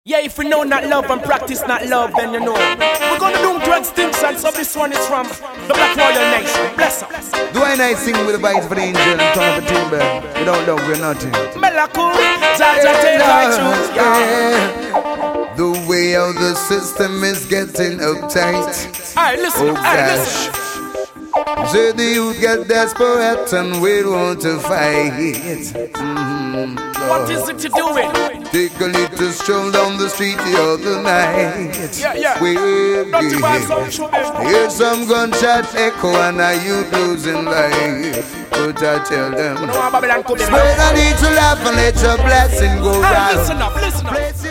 Yeah, if we know not love and practice not love, then you know. We're gonna do to extinction, so this one is from the Black Royal Nation. Bless up. Do I nice sing with the vibes for the angel and tongue of a timber? Without love, we're nothing. Melaku, Jaja, take my truth, yeah. The way how the system is getting uptight. Alright, listen, oh gosh. So the youth get desperate and we want to fight. What is it you're doing? Take a little stroll down the street the other night. Yeah. Hear some gunshots echo and a youth losing life. But I tell them, spread a little laugh and let your blessing go round. Listen up.